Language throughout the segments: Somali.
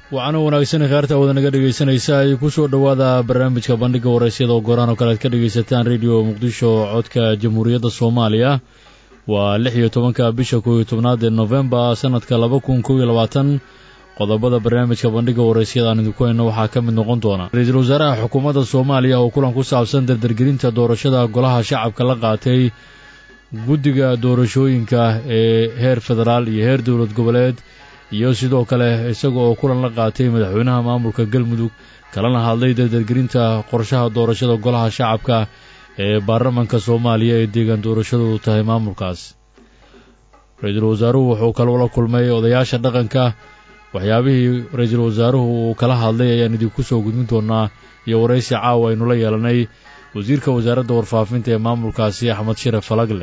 waxaana wanaagsan khaarta wada naga dhageysanaysa ay ku soo dhawaada barnaamijka bandhiga waraysyada oo gooraan oo kale aad ka dhageysataan radio muqdisho codka jamhuuriyadda Soomaaliya waa 16 bisha 11 ee November sanadka 2021 qodobada barnaamijka bandhiga waraysyada aan idinku hayno waxaa ka mid noqon doona ra'iisul wasaaraha xukuumadda Soomaaliya oo kulan ku saabsan dardargelinta doorashada golaha shacabka la qaatay guddiga doorashooyinka ee heer federaal iyo heer dawlad goboleed iyo sidoo kale isaga oo kulan la qaatay madaxweynaha maamulka Galmudug kalena hadlay dardargelinta qorshaha doorashada golaha shacabka ee baarlamaanka Soomaaliya ee deegaan doorashadu tahay maamulkaas. Ra'iisul wasaaruhu wuxuu kala wada kulmay odayaasha dhaqanka waxyaabihii ra'iisul wasaaruhu uu kala hadlay ayaan idinku soo gudbin doonaa iyo waraysi caawa aynu la yeelanay wasiirka wasaaradda warfaafinta ee maamulkaasi Axmed Shire Falagle.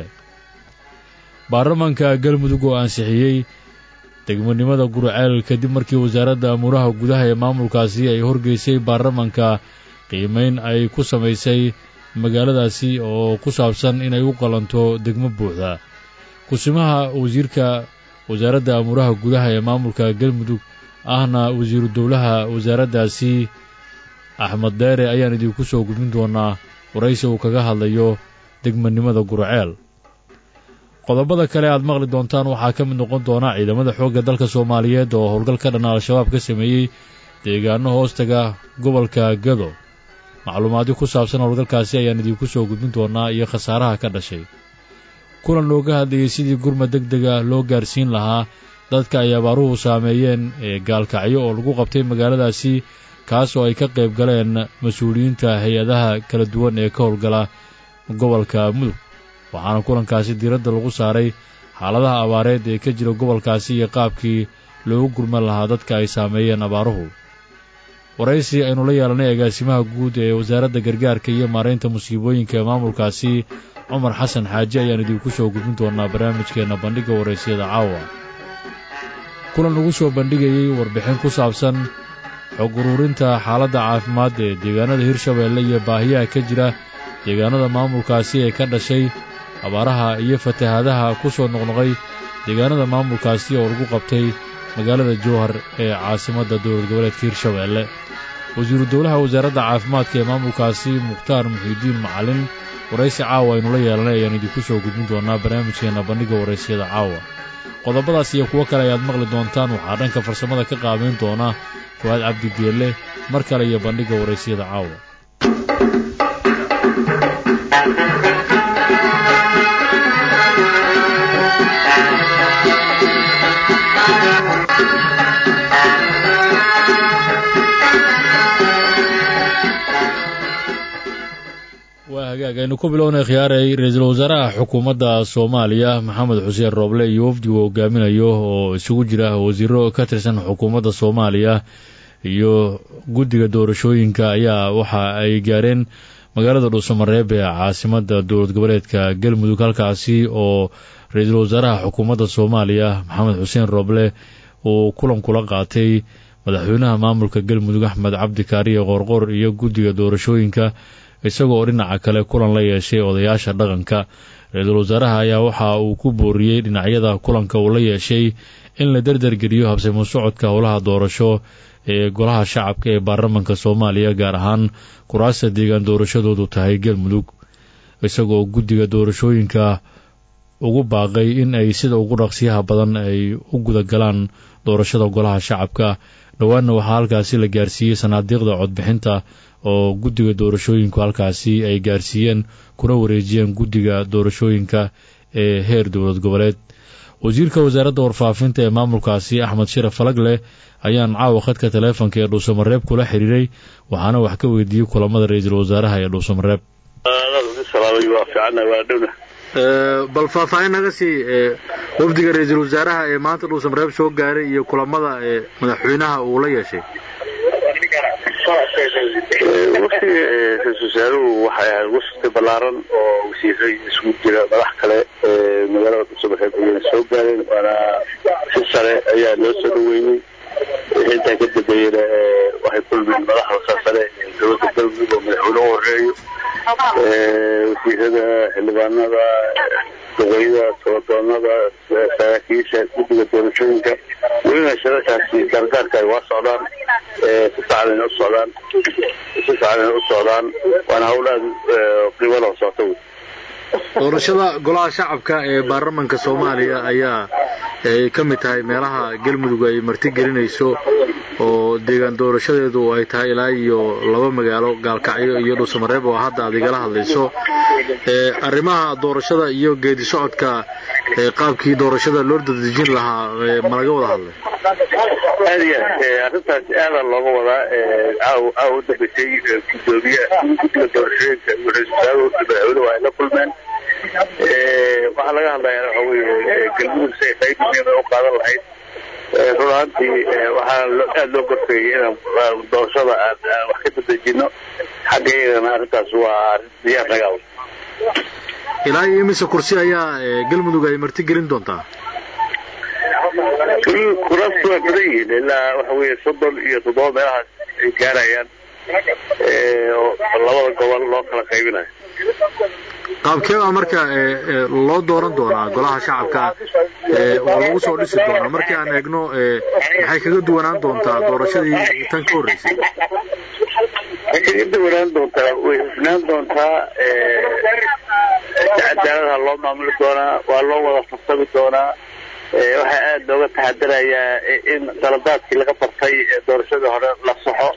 Baarlamaanka Galmudug oo ansixiyay degmonimada Gurceel kadib markii wasaaradda amuraha gudaha ee maamulkaasi ay horgeysay baarlamaanka qiimeyn ay ku samaysay magaaladaasi oo ku saabsan inay u qalanto degmo buuxda. Kusimaha wasiirka wasaaradda amuraha gudaha ee maamulka Galmudug ahna wasiiru dawlaha wasaaraddaasi Axmed Deere ayaan idinku soo gudbin doonaa waraysi uu kaga hadlayo degmonimada Gurceel. qodobada kale aad maqli doontaan waxaa ka mid noqon doona ciidamada xoogga dalka Soomaaliyeed oo howlgal ka dhan al-shabaab ka sameeyay deegaano hoostaga gobolka Gado. macluumaadyo ku saabsan howlgalkaasi ayaan idinku soo gudbin doonaa iyo khasaaraha ka dhashay. kulan looga hadlayay sidii gurmad degdega loo gaarsiin lahaa dadka ay abaaruhu saameeyeen ee gaalkacyo oo lagu qabtay magaaladaasi kaas oo ay ka qayb galeen mas'uuliyiinta hay-adaha kala duwan ee ka howlgala gobolka Mudug. waxaana kulankaasi diiradda lagu saaray xaaladaha abaareed ee ka jira gobolkaasi iyo qaabkii loogu gurman lahaa dadka ay saameeyeen abaaruhu. waraysi aynu la yeelanay agaasimaha guud ee wasaaradda gargaarka iyo maareynta musiibooyinka ee maamulkaasi Cumar Xasan Xaaji ayaan idinku soo gudbin doonaa barnaamijkeena bandhiga waraysiyada caawa. kulan lagu soo bandhigayay warbixin ku saabsan xog ururinta xaaladda caafimaad ee deegaanada Hirshabeelle iyo baahiyaha ka jira deegaanada maamulkaasi ee ka dhashay abaaraha iyo fatahaadaha ku soo noqnoqay deegaanada maamulkaasi oo lagu qabtay magaalada Jowhar ee caasimadda dowlad goboleedka Hirshabeelle. wasiiru dawlaha wasaaradda caafimaadka ee maamulkaasi Mukhtaar Muxiidiin Macalin waraysi caawa aynu la yeelanay ayaan idinku soo gudbin doonaa barnaamijkeena bandhiga waraysiyada caawa. qodobadaas iyo kuwo kale ayaad maqli doontaan waxaa dhanka farsamada ka qaabeyn doona Fuad Cabdi Geelle mar kale iyo bandhiga waraysiyada caawa. aynu ku bilownay khiyaaray ra'iisul wasaaraha xukuumadda Soomaaliya Maxamed Xuseen Rooble iyo wafdi uu hogaaminayo oo isugu jira wasiiro ka tirsan xukuumadda Soomaaliya iyo guddiga doorashooyinka ayaa waxa ay gaareen magaalada Dhuusamareeb ee caasimadda dowlad goboleedka Galmudug halkaasi oo ra'iisul wasaaraha xukuumadda Soomaaliya Maxamed Xuseen Rooble uu kulan kula qaatay madaxweynaha maamulka Galmudug Axmed Cabdi Kaariye Qoorqoor iyo guddiga doorashooyinka isagoo dhinaca kale kulan la yeeshay odayaasha dhaqanka. ra'iisul wasaaraha ayaa waxa uu ku booriyay dhinacyada kulanka uu la yeeshay in la dardargeliyo habsami socodka howlaha doorasho ee golaha shacabka ee baarlamaanka Soomaaliya gaar ahaan kuraasta deegaan doorashadoodu tahay Galmudug. isagoo guddiga doorashooyinka ugu baaqay in ay sida ugu dhaqsiyaha badan ay u guda galaan doorashada golaha shacabka. dhawaanna waxaa halkaasi la gaarsiiyey sanaadiiqda codbixinta oo guddiga doorashooyinku halkaasi ay gaarsiiyeen kuna wareejiyeen guddiga doorashooyinka ee heer dowlad goboleed. wasiirka wasaaradda warfaafinta ee maamulkaasi Axmed Shire Falagle ayaan caawa khadka taleefanka ee Dhuusamareeb kula xiriiray waxaana wax ka weydiiyey kulamada ra'iisul wasaaraha ee Dhuusamareeb. bal faahfaahin naga sii wafdiga ra'iisul wasaaraha ee maanta Dhuusamareeb soo gaaray iyo kulamada ee madaxweynaha uu la yeeshay. waqtiga ra'iisul wasaaruhu waxay ahayd wafdi ballaaran oo wasiiray isugu jira madax kale magaalada Dhuusamareeb ay soo gaareen waana si sare ayaa loo soo dhaweeyay. inta ka dambeeyay waxay kulmeen madaxda sare ee dowladda Galmudug oo madaxweynuhu horeeyo wasiirada xildhibaanada duqeyda toodoonada saraakiisha guddiga doorashooyinka welina shirarkaasi gargaarka ay waa socdaan si fiican u socdaan waana hawl aad qiimo loo socota wey. doorashada golaha shacabka ee baarlamaanka Soomaaliya ayaa ka mid tahay meelaha galmudug ay marti gelinayso oo deegaan doorashadeedu ay tahay ilaa iyo 2 magaalo Gaalkacyo iyo Dhuusamareeb oo hadda adigala hadlayso arrimaha doorashada iyo geedi socodka qaabkii doorashada loo dadejin lahaa ma laga wada hadlay arrintaas aad looga wadaa u dambeysay guddiga doorashooyinka iyo ra'iisul wasaaraha la kulmeen waxaa laga hadlayaa waxa weeye galmudug si ay qayb muhiim u qaadan lahayd runtii waxaa aad loo gorfeeyay inaan doorashada wax ka dadejino xaggeedana arrintaas waa diyaar naga ah. ilaa iyo mise kursi ayaa galmudug ay marti gelin doontaa kuraas waa badan yihiin ilaa waxa weeye 37 meelahaas ay gaarayaan labada gobol loo kala qaybinayo. qaabkeeda marka loo dooran doonaa golaha shacabka oo lagu soo dhisi doona markii aan eegno maxay kaga duwanaan doontaa doorashadii tan ka horeysay kaga duwanaan doontaa way hufnaan doontaa cadaalad loo maamuli doonaa waa loo wada farsami doonaa waxa aad looga taxadarayaa in qaladaadkii laga bartay doorashadii hore la saxo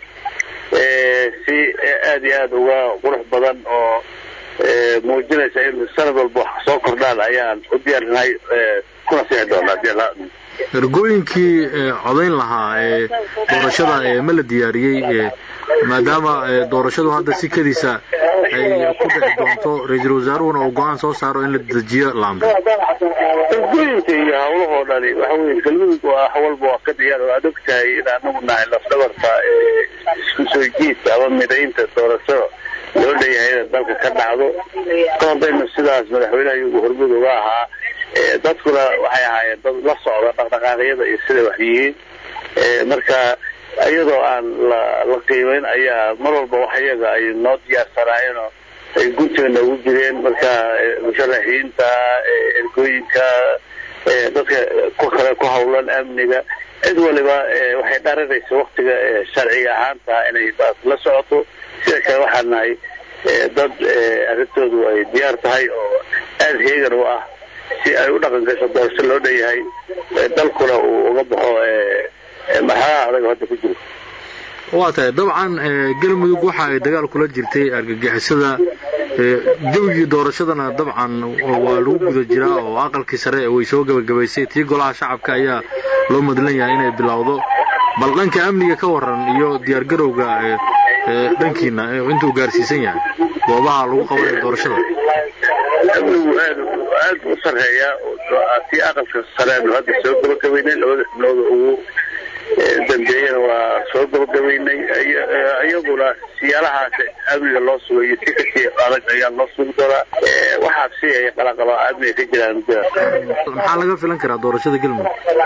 si aad iyo aad uga qurux badan oo muujinaysa in sanad walba wax soo kordhaan ayaan u diyaarinahay kuna sii doonaa ergooyinkii codayn lahaa doorashada ma la diyaariyay maadaama doorashadu hadda si kadiisa ay ku dhici doonto ra'iisul wasaaruhuna uu go'aan soo saaro in la dejiyo laamba ergooyinka iyo hawlahoo dhani waxa weeye galmudug waa hawlba waa ka diyaar oo aad ogtahay in anagu nahay lafdhabarta isku soo jiidka ama midaynta doorashada loo leeyahay in dalka ka dhacdo qodobayna sidaas madaxweynaha iyagu hormuud uga ahaa dadkuna waxay ahaayeen dad la socda dhaqdhaqaaqyada iyo sida wax yihiin marka iyadoo aan la qiimeyn ayaa mar walba wax iyaga ay noo diyaarsanaayeen oo ay gunteena ugu jireen marka musharaxiinta ergooyinka dadka ku hawlan amniga cid waliba waxay dharanaysa waqtiga sharciga ahaanta inay la socoto sida kale waxaan nahay dad arrintoodu ay diyaar tahay oo aad heegan u ah si ay u dhaqan gasho doorasho loo leeyahay dalkuna uu uga baxo maxaa adag hadda ku jiro waa tahay dabcan galmudug waxa ay dagaal kula jirtay argagixisada jawigii doorashadana dabcan waa lagu guda jiraa oo aqalkii sare way soo gabagabaysay tii golaha shacabka ayaa loo madlan yahay inay bilowdo bal dhanka amniga ka waran iyo diyaar garowga dhankiina intuu gaarsiisan yahay goobaha lagu qabanayo doorashada amnigu aad u sarreeya tii aqalka sare hadda soo gabagabaynay labada xubnood ugu dambeeyana waa soo gabagabaynay iyaguna siyaalahaas amniga loo sugayo si kasii adag ayaa loo sugi doonaa waxaa si ay qalaqalo amniga ka jiraan maxaa laga filan karaa doorashada galmudug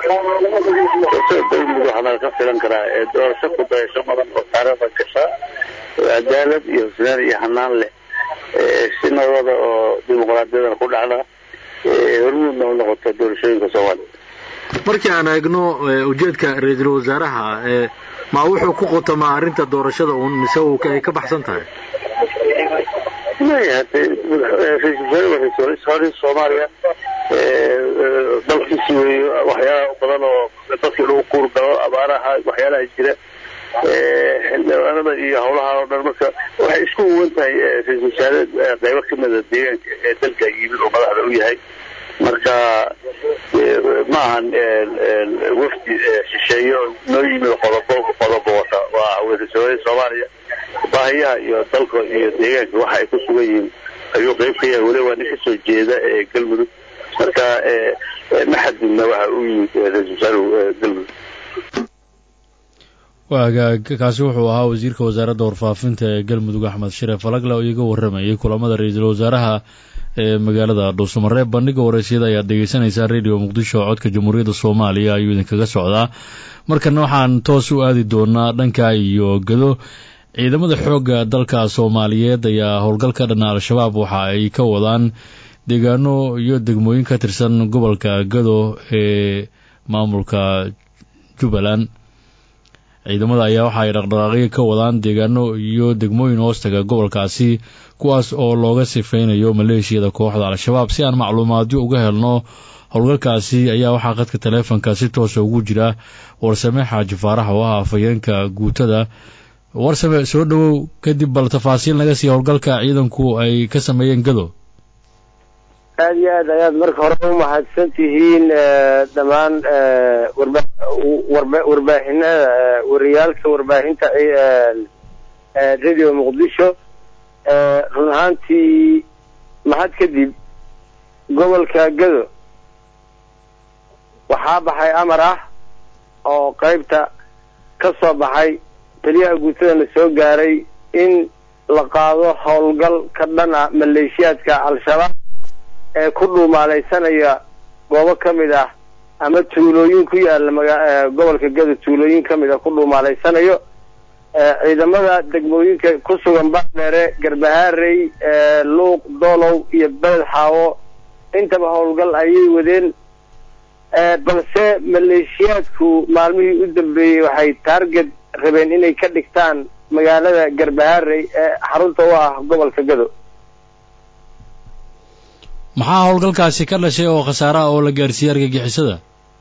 waxaa laga filan karaa doorasho ku dayasho badan oo taariikhda gasha cadaalad iyo hufnaan iyo hanaan leh si nabada oo dimuqraadiyadana ku dhacda hormuudna u noqota doorashooyinka Soomaaliya markii aan eegno ujeedka ra'iisul wasaaraha ma wuxuu ku qotamaa arrinta doorashada uu mise uu ka baxsan tahay ra'iisul Soomaaliya dalkiisa weeyo waxyaalo badan oo dadkii lagu kuurgalo abaaraha waxyaalaha jira xildhibaanada iyo hawlaha oo dhan marka waxay isku uwan tahay ra'iisul wasaare qaybo ka mid ah deegaanka dalka yimid oo madaxda u yahay marka maahan wafdi shisheeyo noo yimid qodobo wata waa wasiirada Soomaaliya baahiyaha iyo dalka iyo deegaanka waxa ay ku sugan yihiin ayuu qayb ka yahay waliba nin ka soo jeeda galmudug marka maxadina waxa uu yimid ra'iisul wasaare galmudug kaasi wuxuu ahaa wasiirka wasaaradda warfaafinta ee galmudug Axmed Shire Falagle oo iyaga waramayay kulamada ra'iisul wasaaraha ee magaalada Dhuusamareeb. bandhiga wareysiyada ayaa dhegeysanaysaa radio Muqdisho codka Jamhuuriyadda Soomaaliya ayuu idinkaga socdaa. markana waxaan toos u aadi doonaa dhanka iyo gado. ciidamada xoogga dalka Soomaaliyeed ayaa howlgalka dhanaa al-shabaab waxa ay ka wadaan deegaano iyo degmooyin ka tirsan gobolka gado ee maamulka jubbaland. ciidamada ayaa waxa ay dhaqdhaqaaqyo ka wadaan deegaano iyo degmooyin hoostaga gobolkaasi kuwaas oo looga sifaynayo maleeshiyada kooxda al-shabaab. si aan macluumaadyo uga helno howlgalkaasi ayaa waxaa qadka taleefonka si toosa ugu jira warsame xaaji faarax oo ah afhayeenka guutada. warsame, soo dhowow, kadib bal tafaasiil naga sii howlgalka ciidanku ay ka sameeyeen gado. aad iyo aad ayaad marka hore u mahadsan tihiin dhammaan warbaahinada wariyaalka warbaahinta radio muqdisho. run ahaantii mahad kadib gobolka gado waxaa baxay amar ah oo qaybta ka soo baxay taliyaha guutadana soo gaaray in la qaado howlgal ka dhan ah maleeshiyaadka al-shabaab ee ku dhuumaalaysanaya goobo ka mid ah ama tuulooyin ku yaala gobolka gado tuulooyin ka mid ah ku dhuumaalaysanayo. ciidamada degmooyinka ku sugan baardheere, garbahaarey, luuq, doolow iyo beled xaawo intaba howlgal ayay wadeen. balse maleeshiyaadku maalmihii u dambeeyey waxay taarget rabeen inay ka dhigtaan magaalada garbahaarey ee xarunta u ah gobolka gado. maxaa howlgalkaasi ka dhashay oo khasaare ah oo la gaarsiiyey argagixisada?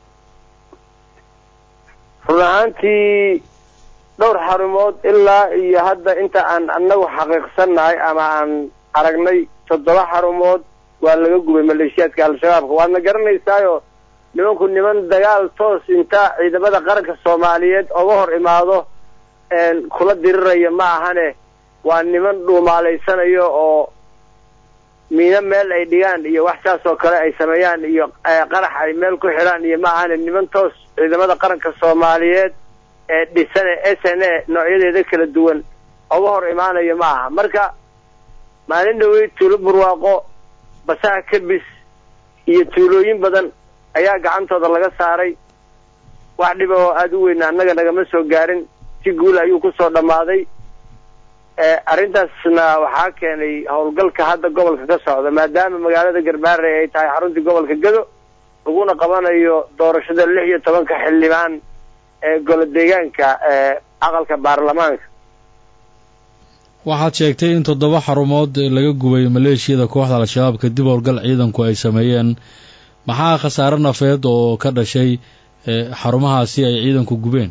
run ahaantii dhowr xarumood ilaa iyo hadda inta aan annagu xaqiiqsannahay ama aan aragnay 7 xarumood waa laga gubay maleeshiyaadka al-shabaabka. waadna garanaysaayo nimanku niman dagaal toos inta ciidamada qaranka soomaaliyeed oga hor imaado kula diriraya ma ahane waa niman dhuumaalaysanayo oo miina meel ay dhigaan iyo wax saas oo kale ay sameeyaan iyo qarax ay meel ku xidhaan iyo ma ahane niman toos ciidamada qaranka soomaaliyeed ee dhisane SNA noocyadeeda kala duwan oga hor imaanayo ma aha. marka maalin dhaweyd tuulo burwaaqo, basaha kabis iyo tuulooyin badan ayaa gacantooda laga saaray. wax dhib oo aad u weyn annaga nagama soo gaarin, si guul ayuu ku soo dhammaaday. arrintaasna waxaa keenay howlgalka hadda gobolka ka socda maadaama magaalada garbaare ay tahay xaruntii gobolka gado laguna qabanayo doorashada 16 xildhibaan ee golo deegaanka aqalka baarlamaanka. waxaad sheegtay in 7 xarumood laga gubay maleeshiyada kooxda al-shabaab kadib howlgal ciidanku ay sameeyeen. maxaa khasaare nafeed oo ka dhashay xarumahaasi ay ciidanku gubeen?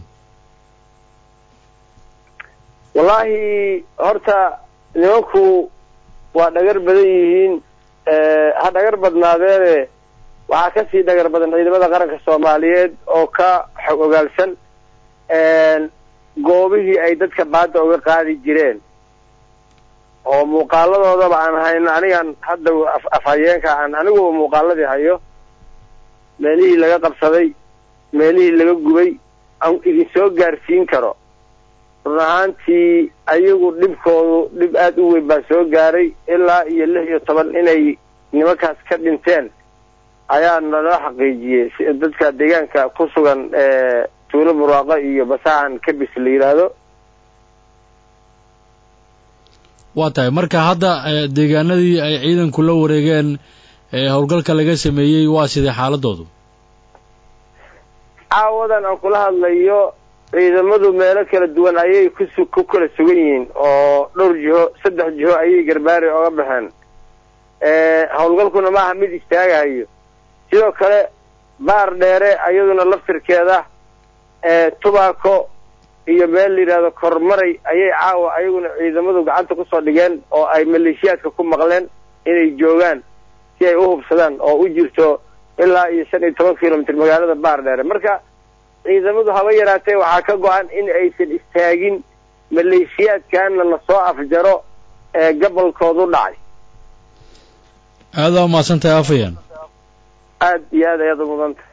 wallaahi horta nimanku waa dhagar badan yihiin. ha dhagar badnaadeene waxaa kasii dhagar badan ciidamada qaranka soomaaliyeed oo ka xog ogaalsan goobihii ay dadka baadda uga qaadi jireen oo muuqaaladoodaba aan hayno. anigan hadda afhayeenka aan aniguba muuqaaladii hayo, meelihii laga qabsaday, meelihii laga gubay aan idin soo gaarsiin karo. run ahaantii ayagu dhibkoodu dhib aad u weyn baa soo gaaray. ilaa iyo 16 inay nimankaas ka dhinteen ayaa naloo xaqiijiyey dadka deegaanka ku sugan tuulo burwaaqo iyo basahan kabis la yidhaahdo. waa tahay marka hadda deegaanadii ay ciidanku la wareegeen howlgalka laga sameeyey waa sidee xaaladoodu? caawadan aan kula hadlayo ciidamadu meelo kala duwan ayay ku kala sugan yihiin oo dhowr jiho 3 jiho ayay garbaare oga baxeen. howlgalkuna maaha mid istaagayo. sidoo kale baar dheere ayaduna laftirkeeda tubaako iyo meel la yidhaahdo kormaray ayay caawa ayaguna ciidamadu gacanta kusoo dhigeen oo ay maleeshiyaadka ku maqleen inay joogaan si ay u hubsadaan oo u jirto ilaa iyo 15 kilomitir magaalada baar dheere. marka ciidamadu haba yaraatee waxaa ka go-an in aysan istaagin maleeshiyaadkaana lasoo afjaro gobolkoodu dhacay. aada waa mahadsantahay afayaan. aad iyo aad ayaad u mudantay.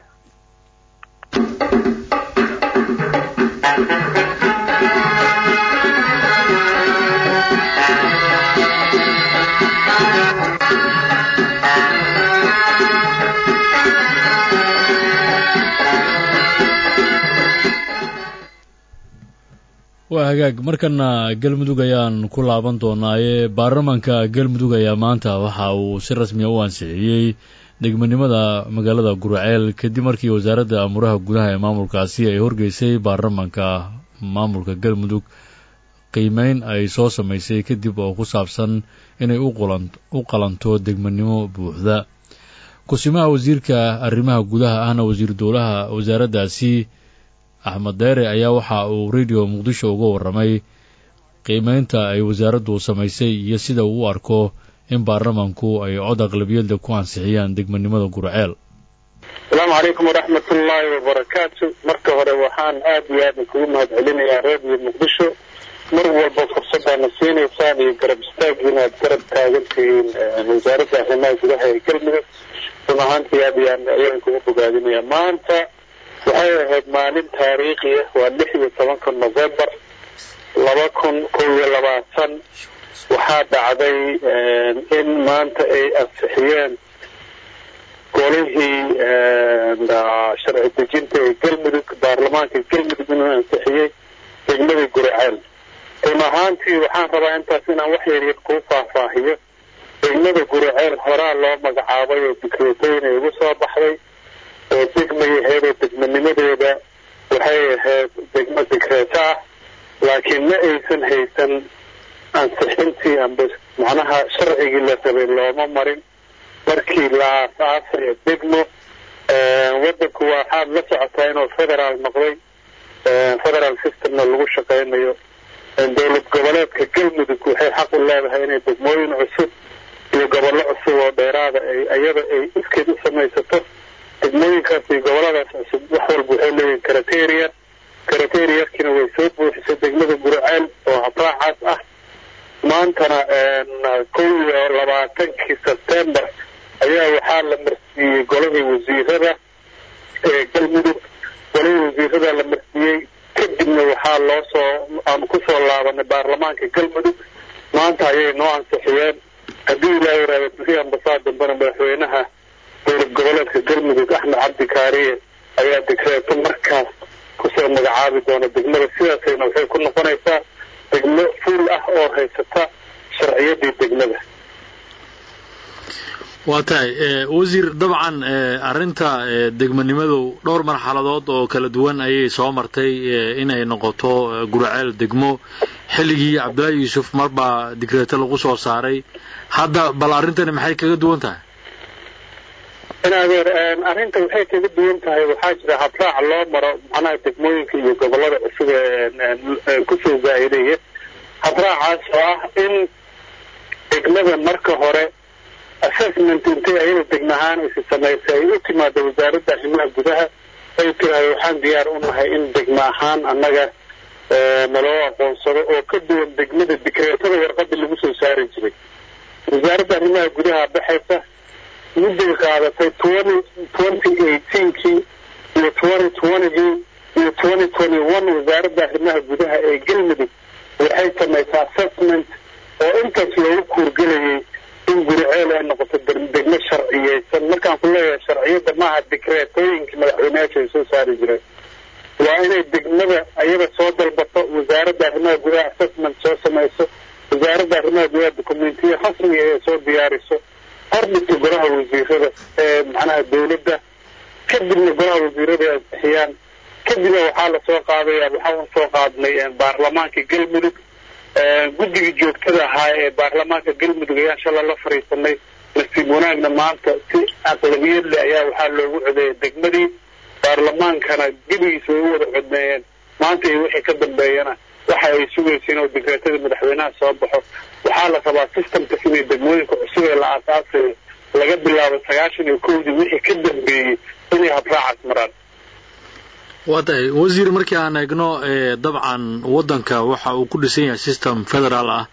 waa hagaag markana galmudug ayaan ku laaban doonaaye baarlamaanka galmudug ayaa maanta waxa uu si rasmi ah u ansixiyey degmanimada magaalada Gurceel kadib markii wasaaradda amuraha gudaha ee maamulkaasi ay horgeysay baarlamaanka maamulka galmudug qiimeyn ay soo samaysay kadib oo ku saabsan inay u qalanto degmanimo buuxda kusimaha wasiirka arrimaha gudaha ahna wasiir dowlaha wasaaraddaasi Axmed Deere ayaa waxa uu radio Muqdisho uga waramay qiimeynta ay wasaaraddu samaysay iyo sida uu u arko in baarlamaanku ay cod aqlabiyada ku ansixiyaan degmanimada Gurceel. Assalaamu calaykum waraxmatullaahi wabarakaatu. Marka hore waxaan aad iyo aad ugu mahadcelinayaa radio Muqdisho mar walba fursadana siinaysaa iyo garab istaagina aad garab taagantihiin wasaaradda arrimaha gudaha ee galmudug. Runaantii aad iyo aad ayaan kugu bogaadinayaa maanta waxay ahayd maalin taariikhi ah waa 16 November 2021 waxaa dhacday in maanta ay ansixiyeen golihii sharci dejinta ee galmudug baarlamaanka galmudug inuu ansixiyey degmada Gurceel. runaantii waxaan rabaa intaas inaan wax yar ku faahfaahiyo degmada Gurceel horaa loo magacaabay oo dikreetooyin ugu soo baxday oo degmayaheeda degmanimadeeda waxay ahayd degmo dikreeta laakiin ma aysan haysan ansixintii amba macnaha sharcigii la rabay looma marin markii la aasaasay degmo wadanku waxaa la socotaa inuu federaal noqday federal systemna lagu shaqeynayo dowlad goboleedka galmudug waxay xaq u leedahay inay degmooyin cusub iyo gobollo cusub oo dheeraada ayada ay iskeed u samaysato degmooyinkaas iyo gobolladaas cusub wax walba waxay leeyihiin karateeriyarkiina way soo buuxisay degmada Gurceel oo habraacaas ah maantana 21 September ayaa waxaa la marsiiyey golihii wasiirada ee galmudug golihii wasiirada la marsiiyey kadibna waxaa aan ku soo laabanay baarlamaanka galmudug maanta ayay noo ansixiyeen haddii ilaahay raadiyay ambassador madaxweynaha dowlad goboleedka galmudug Axmed Cabdi Kaariye ayaa dikreeto markaas ku soo magacaabi doona degmada sidaasayna waxay ku noqonaysaa degmo fuul ah oo haysata sharciyadii degmada. waatahay wasiir dabcan arinta degmanimadu dhowr marxaladood oo kala duwan ayay soo martay inay noqoto Gurceel degmo xilligii Cabdullaahi Yuusuf marba dikreeto lagu soo saaray hadda bal arintani maxay kaga duwan tahay arrinta waxay kaga duwan tahay waxaa jira habraac loo maro macnaha degmooyinka iyo gobollada cusub ee ku soo zaa'ideeya habraacaas oo ah in degmada marka hore assessment intay ayada degmahaan ay samaysay ay u timaado wasaaradda arrimaha gudaha ay tiraahdo waxaan diyaar u nahay in degma ahaan annaga naloo aqoonsado oo ka duwan degmada dikreetada warqadda lagu soo saari jiray wasaaradda arrimaha gudaha baxaysa muddo qaadatay 2018kii iyo 2020kii iyo 2021 wasaaradda arrimaha gudaha ee galmudug waxay samaysay assessment oo intaas loogu kuurgelayay in Gurceel ay noqoto degmo sharciyeysan markaan ku leeyahay sharciyada maaha dikreetooyinka madaxweynaha ay soo saari jireen waa inay degmada ayada soo dalbato wasaaradda arrimaha gudaha assessment soo samayso wasaaradda arrimaha gudaha dokumentiyo rasmi ah soo diyaariso ordinta golaha wasiirada ee macnaha dawladda kadibna golaha wasiirada ay bixiyaan kadibna waxaa la soo qaadayaa waxaan soo qaadnay baarlamaanka galmudug guddiga joogtada ahaa ee baarlamaanka galmudug ayaa inshallah la fariisanay nasiib wanaagna maanta si aqlabiyad leh ayaa waxaa loogu codeeyay degmadii baarlamaankana gebigiisa way u wada codmeeyeen maanta iyo wixii ka dambeeyana waxa ay sugaysiin oo dikreetada madaxweynaha soo baxo waxaa la rabaa systemka inay degmooyinka cusub ee la aasaasay laga bilaabo 91 wixii ka dambeeyay inay habraacaas maraan. waatahay wasiir markii aan eegno dabcan wadanka waxa uu ku dhisan yahay system federal ah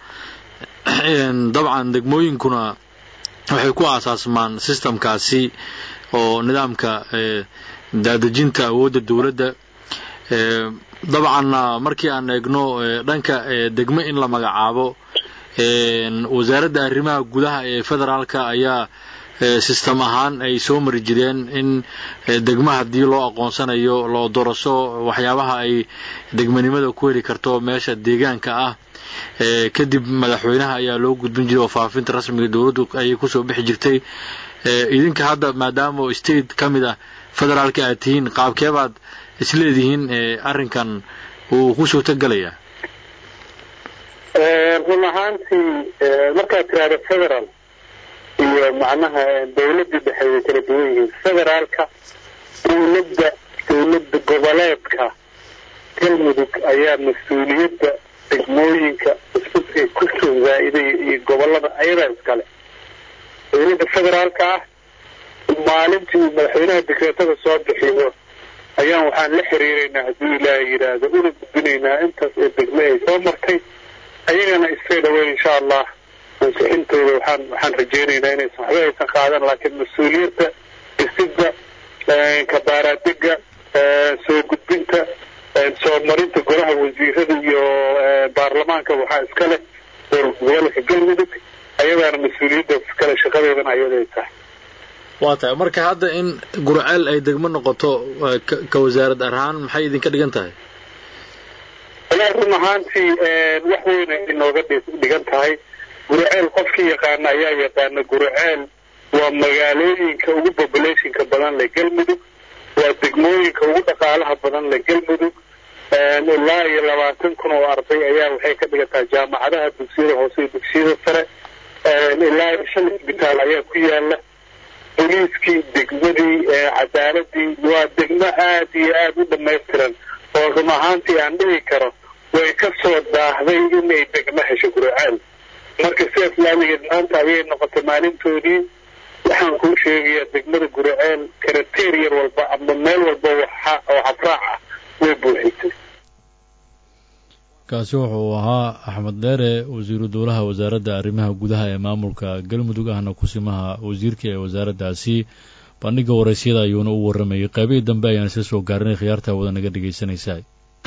dabcan degmooyinkuna waxay ku asaasmaan systemkaasi oo nidaamka daadejinta awoodda dawladda dabcan markii aan eegno dhanka degmo in la magacaabo wasaaradda arrimaha gudaha ee federaalka ayaa system ahaan ay soo mari jireen in degmaha haddii loo aqoonsanayo loo doorasho waxyaabaha ay degmanimada ku heli karto meesha deegaanka ah kadib madaxweynaha ayaa loo gudbin jiray oo faafinta rasmiga dawladdu ay ku soo bixi jirtay idinka hadda maadaama state kamid ah federaalka aad tihiin qaabkeebaad isleedihiin arrinkan uu ku soo tagalayaa run ahaantii markaad tiraahdo federal iyo macnaha dawladda dhexe way kala duwan yihiin federaalka dawladda goboleedka galmudug ayaa mas-uuliyadda degmooyinka cusub ee ku soo zaa'iday iyo gobollada ayadaa iskale dawladda federaalka ah maalintii madaxweynaha dekreetada soo bixiyo ayaan waxaan la xiriiraynaa hadduu ilaahay yidhaahdo una gudbinaynaa intaas ee degme ay soo martay ayagana iska dhaweyn insha allah ansixintooda waxaan rajaynaynaa inaysan waxba aysan qaadan laakiin mas-uuliyadda dhisidda kabaaraadega soo gudbinta soo marinta golaha wasiirada iyo baarlamaanka waxaa iska leh gobolka galmudug ayadaana mas-uuliyaddaas iskale shaqadeedana ayaday tahay waa tahay marka hadda in gurceel ay degmo noqoto ka wasaarad ahaan maxay idinka dhigan tahay run ahaantii wax weyn ay inooga dhigan tahay gurceel qofkii yaqaana ayaa yaqaana gurceel waa magaalooyinka ugu populationka badan leh galmudug waa degmooyinka ugu dhaqaalaha badan leh galmudug ilaa iyo 20,000 oo arday ayaa waxay ka dhigantaa jaamacadaha dugsiyada hoose iyo dugsiyada sare ilaa 5 isbitaal ayaa ku yaala booliiskii degmadii cadaaladii waa degmo aad iyo aad u dhamaystiran oo run ahaantii aan dhihi karo way ka soo daahday inay degmo hesho gurceel marka sidaas laaligeed maanta ayay noqotay maalintoodii waxaan kuu sheegayaa degmada gurceel karateeriyar walba ama meel walba oo habraac ah way buuxisay kaasi wuxuu ahaa axmed dheere wasiiru dowlaha wasaaradda arrimaha gudaha ee maamulka galmudug ahna kusimaha wasiirka ee wasaaraddaasi bandhiga waraysyada ayuuna u warramayay qaybihii dambe ayaan isla soo gaarinay khiyaarta wada naga dhegaysanaysaa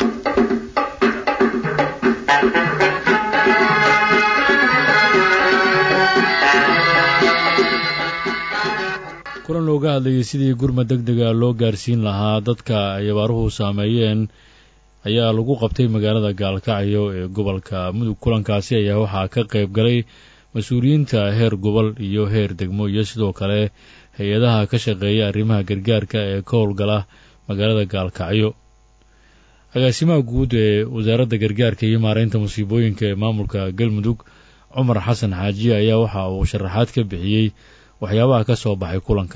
kulan looga hadlayay sidii gurmad degdega loo gaarsiin lahaa dadka ay abaaruhu saameeyeen ayaa lagu qabtay magaalada gaalkacyo ee gobolka mudug kulankaasi ayaa waxaa ka qayb galay mas-uuliyiinta heer gobol iyo heer degmo iyo sidoo kale hay-adaha ka shaqeeya arrimaha gargaarka ee ka howlgala magaalada gaalkacyo agaasimaha guud ee wasaaradda gargaarka iyo maaraynta musiibooyinka ee maamulka galmudug cumar xasan xaaji ayaa waxa uu sharaxaad ka bixiyey waxyaabaha ka soo baxay kulanka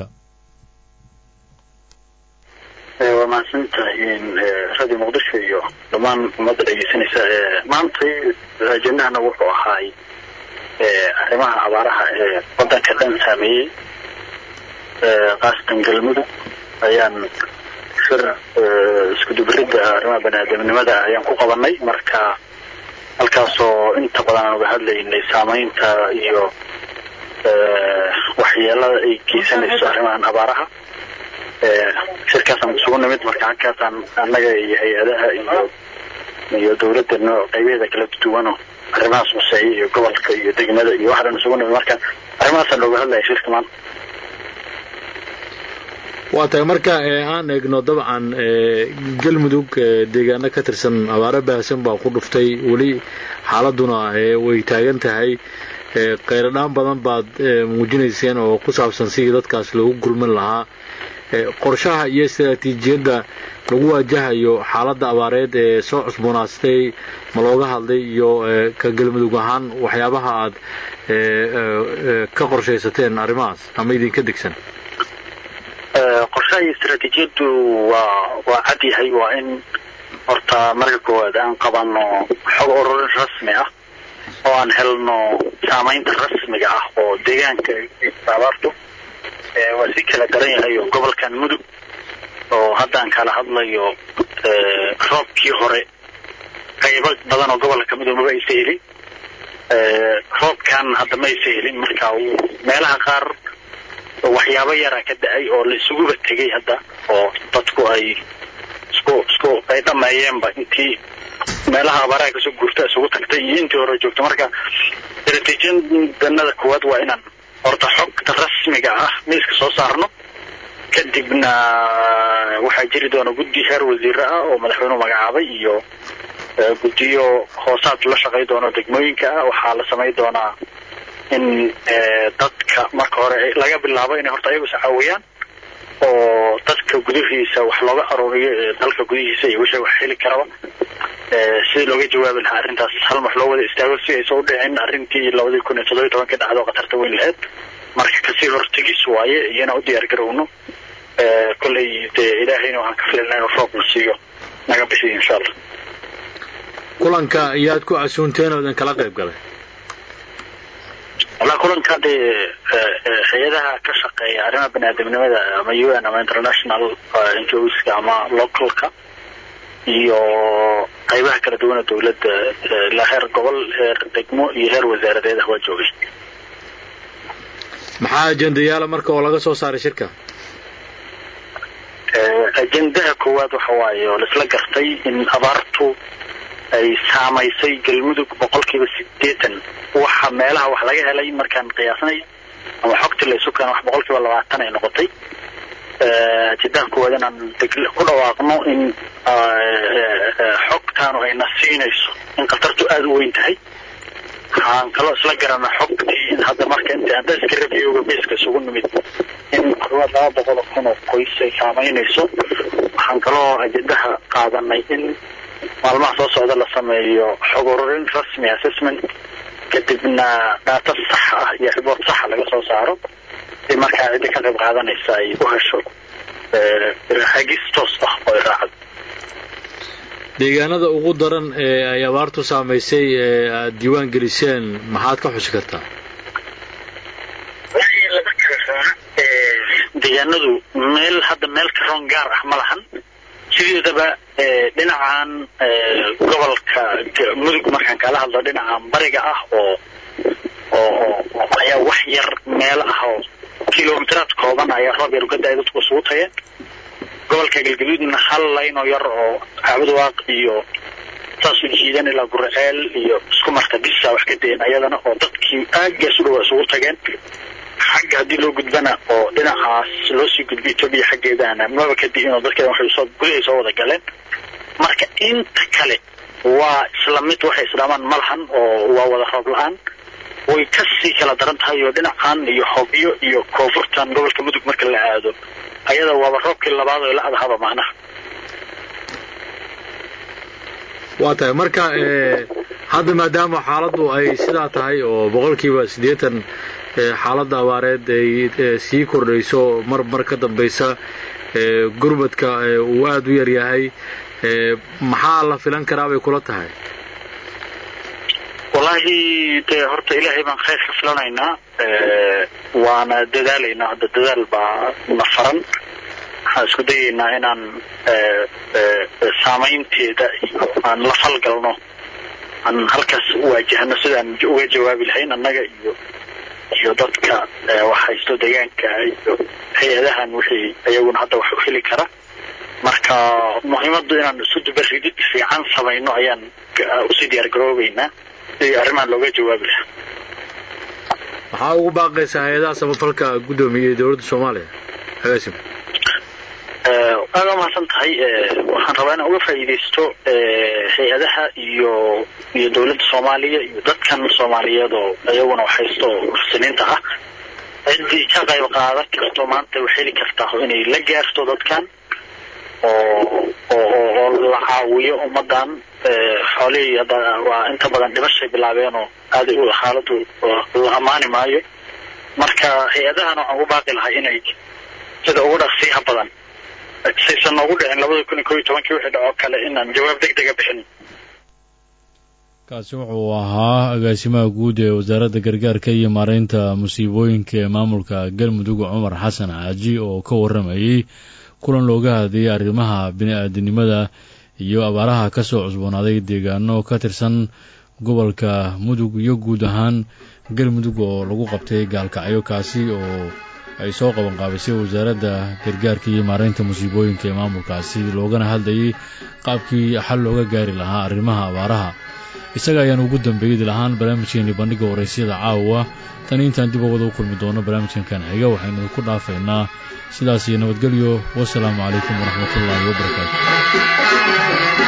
waa mahadsantahay radio muqdisho iyo dhammaan ummadda dhegeysanaysa maantay ajendahana wuxuu ahaay arrimaha abaaraha ee waddanka dhan saameeyey qaasatan galmudug ayaan shir isku dubaridda arrimaha baniaadamnimada ayaan ku qabanay marka halkaasoo inta badan aan uga hadlaynay saamaynta iyo waxyeelada ay geysanayso arrimahan abaaraha shirkaasaan isugu nimid marka halkaasaan annaga iyo hay-adaha iyo dawladda qaybaheeda kala duwano arrimahaas huseeya iyo gobolka iyo degmada iyo wax dhan isugu nimid marka arrimahaasaan looga hadlaya shirka maanta waa tahay marka aan eegno dabcan galmudug deegaano ka tirsan abaaro baahsan baa ku dhuftay weli xaaladuna way taagan tahay qayradhaan badan baad muujinayseen oo ku saabsan sidii dadkaas loogu gurman lahaa qorshaha iyo istaraatiijiyadda lagu waajahayo xaaladda abaareed ee soo cusboonaastay ma looga hadlay iyo ka galmudug ahaan waxyaabaha aad ka qorshaysateen arrimahaas ama idinka degsan qorshaha iyo istaraatiijiyaddu waa cad yahay waa in horta marka koowaad aan qabanno xog ururin rasmi ah oo aan helno saamaynta rasmiga ah oo deegaanka abaartu waa si kala daran yahay oo gobolkan mudug oo haddaan kala hadlayo roobkii hore qaybo badan oo gobolka mudug maba aysa helin roobkan hadda ma aysa helin marka meelaha qaar waxyaabo yara ka da-ay oo la isuguba tegay hadda oo dadku ay isku ay dhameeyeenba intii meelaha abaaraha kasoo guurta isugu tagtay iyo intii hore joogta marka istaraatiijiyadanada koowaad waa inaan horta xogta rasmiga ah miiska soo saarno kadibna waxaa jiri doona guddi heer wasiir ah oo madaxweynuhu magacaabay iyo guddiyo hoosaad la shaqay doono degmooyinka ah waxaa la samay doonaa in dadka marka hore laga bilaabo inay horta ayagu sacaawiyaan oo dadka gudihiisa wax looga aruuriyo dalka gudihiisa iyo wixii wax heli karaba sidii looga jawaabi lahaa arrintaas hal mar loo wada istaago si aysan u dhicin arrintii 2017 ka dhacdo khatarta weyn lahayd marka kasii hortagis waaye iyana u diyaar garowno kolley dee ilaahayna waxaan ka filaynaa inuu roob na siiyo naga bixiyo insha allah kulanka ayaad ku casuunteen oo idin kala qayb galay والله كلن كده hay'adaha ka shaqeeya arrimaha bani'aadamnimada ama UN ama international NGOs ama localka iyo qaybaha kala duwan ee dawladda la heer gobol heer degmo iyo heer wasaaradeed ah waa joogay maxaa ajendayaal marka oo laga soo saaray shirka ajendaha koowaad waxa waaye oo la isla gartay in abaartu ay saamaysay galmudug 80% waxa meelaha wax laga helay markaan qiyaasnay ama xogta la isu keenay wax 20% ay noqotay ajendaha koowaad inaan ku dhawaaqno in xogtaan ay nasiinayso in qatartu aad u weyn tahay waxaan kaloo isla garanaa xogtii in hadda marka inta aan iska rabiyoga beeska isugu nimid in 200,000 qoys ay saamaynayso waxaan kaloo ajendaha qaadanay in maalmaha soo socda la sameeyo xog ururin rasmi assessment kadibna data sax ah iyo report sax laga soo saaro si markaa cid ka qayb qaadanaysa ay u hesho hagis toos ah oo raacad deegaanada ugu daran ee ay abaartu saamaysay aad diiwaan geliseen maxaad ka xusi kartaa deegaanadu meel ka roon gaar ah ma lahan sideedaba dhinacan gobolka mudug markaan kala hadlo dhinacan bariga ah oo ayaa wax yar meel ah oo kiiloomitiraad kooban ayaa roob yar uga da'ay dadku isugu tageen gobolka galgaduudna hal layno yar oo Cabudwaaq iyo taas u jiidan ilaa Gurceel iyo isku marka bisa wax ka deen ayadana oo dadkii aaggaas u dhow isugu tageen xagga hadii loo gudbana oo dhinacaas loo sii gudbiyo Itoobiya xaggeedana maba ka diino dadka waxay soo gudbay soo wada galeen marka inta kale waa isla mid waxay islaamaan malahan oo waa wada roob la'aan way ka sii kala daran tahay oo dhinacan iyo Hobyo iyo koonfurtan gobolka mudug marka la aado ayada waa roobkii labaad oo la adahaba macnaha waata marka hadda maadaama xaaladdu ay sidaa tahay oo 80% xaaladda abaareed ay sii kordhayso mar ka dambaysa gurbadka uu aad u yar yahay maxaa la filan karaa bay kula tahay wallahi horta ilaahay baan khayr ka filanaynaa waana dadaalaynaa hadda dadaal baa nafaran waxaan isku dayaynaa inaan saamaynteeda aan la falgalno aan halkaas waajahno sidaan uga jawaabi lahayn annaga iyo dadka waxaysto deegaanka iyo hay'adahan wixii ayaguna hadda wax u heli kara marka muhiimadu inaan isu dubaridid fiican samayno ayaan u sii diyaar garoobaynaa si arrimahan looga jawaabi lahaa maxaa ugu baaqaysaa hay'adaha samafalka guddoomiye dawladda Soomaaliya hagaasim aad ma san tahay waxaan rabaa inaan uga faa'iideysto hay'adaha iyo dawladda Soomaaliya iyo dadkan Soomaaliyeed oo ayaguna waxaysto fursaniinta ah cidii ka qayb qaadan karto maanta waxay heli kartaa inay la gaarto dadkan oo la caawiyo ummadan xoolihii waa inta badan dhimashay bilaabeen oo aad u xaaladu la amaani maayo marka hay'adahan waxaan u baaqi lahaa inay sida ugu dhaqsiyaha badan saysan ugu dhicin 2011 wixii dhaco kale inaan jawaab degdeg ah bixin kaasi wuxuu ahaa agaasimaha guud ee wasaaradda gargaarka iyo maareynta musiibooyinka ee maamulka Galmudug Cumar Xasan Aaji oo ka waramayay kulan looga hadlayay arrimaha bini'aadanimada iyo abaaraha ka soo cusboonaaday deegaano ka tirsan gobolka Mudug iyo guud ahaan Galmudug oo lagu qabtay gaalkacyo kaasi oo ay soo qaban qaabisay wasaaradda gargaarka iyo maareynta musiibooyinka ee maamulkaasi loogana hadlayay qaabkii xal looga gaari lahaa arrimaha abaaraha isaga ayaan ugu dambeeyay lahaan barnaamijkeeni bandhiga waraysyada caawa tan intaan dib uga kulmi doono barnaamijkan kan xiga waxaynu ku dhaafaynaa sidaas iyo nabadgelyo wassalaamu calaykum waraxmatullaahi wabarakaatu